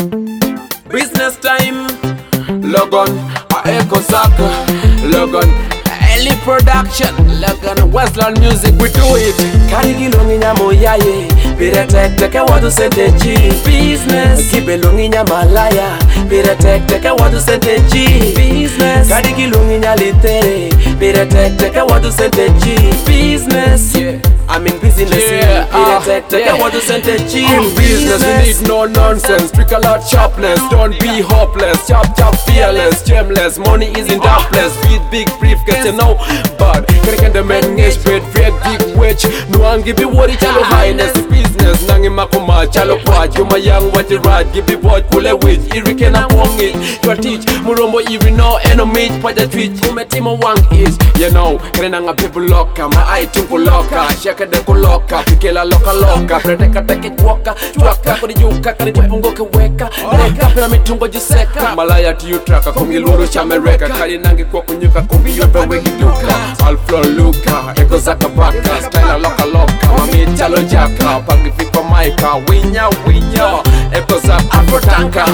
Business time. Logan, Echo Saka. Logan, Ellie Production. Logan, Westland Music, we do it. Karigi longi nyamo yaye, pire tek teke wadu sente G. Business, kibe longi nyamalaya, pire tek teke wadu sente G. Business, karigi longi nyalitere, pire tek teke wadu sente G. Business, yeah. I'm in business, Yeah, pire tek teke wadu sente G. In business, you need no nonsense. Trick a lot, sharpness. Don't be hopeless. Chop, chop, fearless, gemless. Money is in that place. Feed big briefcase, you know. But can the men get spread very big witch. No one give you what it chalo highness. Business, nangi makuma, chalo quad. You my young, what you ride. Give you what kule witch. Irrican upon it. You teach, Murombo, even no enemy. But the tweet, you met him a one is. You know, Renanga people locker. My eye to locker. Shaka de koloka. Kikela loka loka. Proteka take it waka. Chwaka, kodi yuka. Kari jipungo keweka. Reka, pera mitungo jiseka. Malaya to you traka. Kumiluru chamereka. Kari nangi kwa kunyuka. Kumbi yope wegi duka. Alflo Luka, Echo Saka Baka, Style Loka Loka, Mami Chalo Jaka, Pagifiko Maika, Winya, Echo Saka Afro Tanka.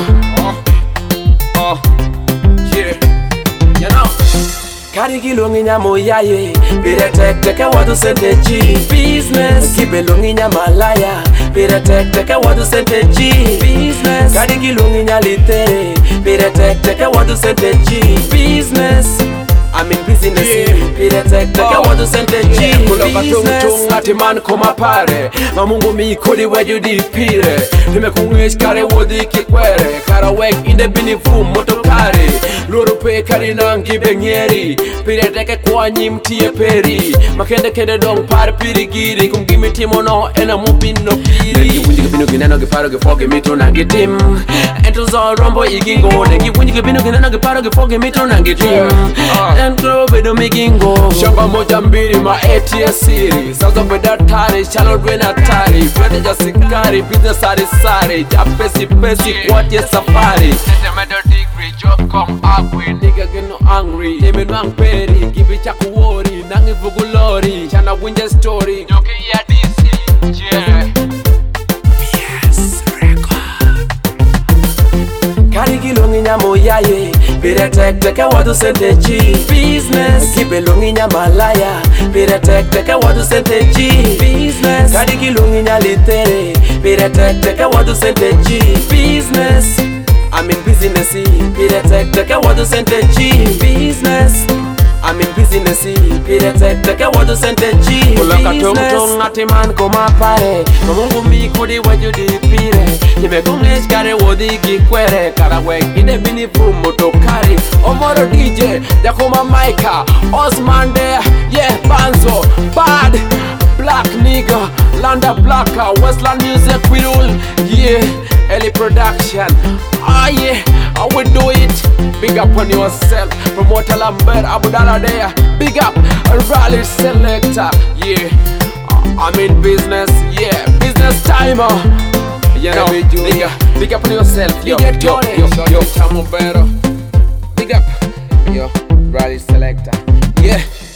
Yeah, you know. Karigi longi nyamo yaye, pire tek teke wadu sente G. Business, kibe longi nyamalaya, pire tek teke wadu sente G. Business, karigi longi nyalitere, pire tek teke wadu sente G. Business, I'm in business, pire tek teke wadu sente G. Kuloka tung ati man koma pare, mamungu mi kodi weju di pire. Nime kungish kare wodi kikwere, kara wek inde bini fu motokari. Loro pe kari nangi bengeri, pire teke kwa nyimtie peri. Makende kende dong par piri giri, kumgimi timo no ena mupino piri. Neki wunjike binu gineno gifaro gifoge mito nangi tim. Ento zo rombo igingo, neki wunjike binu gineno gifaro gifoge mito nangi tim. Ento bedo migingo. Shamba moja mbili ma ATS siri. Sazo bedatari, chalo dwena tari. Fete jasikari, business sari. Japesi pesi, kwati safari. Tetemedo degree, job come agwi. Nigga get no angry. Deme nwang peri, gibi chakuwori. Nangi vugulori, chana winje story. Nyoke ya DC, yeah. Yes, record. Karigi longi nyamo yaye, pire tek teke wadu sente G. Business, kibe longi nyamalaya, pire tek teke wadu sente G. Business, karigi longi nyalitere, pire tek teke wadu sente G. Business, I'm in business, pire tek teke wadu sente G. Business, I'm in business, pire tek teke wadu sente G. Kuloka tung ati man koma pare, mamungu mi kodi weju di pire. Nime kungish kare wodi kikwere, kara wek inde bini fu motokari. Omoro DJ, Jakoma Maika, Osman there, yeah, Banzo, Bad, Black nigga, Landa Blacka, Westland Music we rule, yeah, Ellie Production, yeah, I will do it. Big up on yourself, Promoter Lambert, Abudala there, big up, Rally Selector, yeah, I'm in business, yeah, business timer. You know, nigga, big up on yourself, yo, Chamo Vero. Big up, yo, Rally Selector, yeah.